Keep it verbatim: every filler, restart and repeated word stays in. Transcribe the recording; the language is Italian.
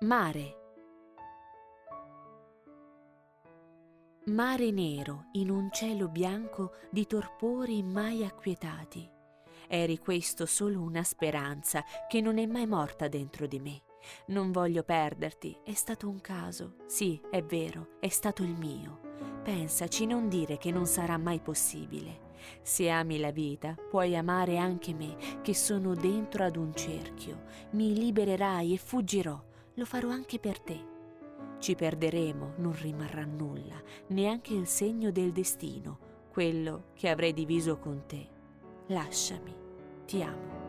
Mare. Mare nero in un cielo bianco di torpori mai acquietati. Eri questo solo una speranza che non è mai morta dentro di me. Non voglio perderti, è stato un caso. Sì, è vero, è stato il mio. Pensaci, non dire che non sarà mai possibile. Se ami la vita, puoi amare anche me, che sono dentro ad un cerchio. Mi libererai e fuggirò. Lo farò anche per te. Ci perderemo, non rimarrà nulla, neanche il segno del destino, quello che avrei diviso con te. Lasciami, ti amo.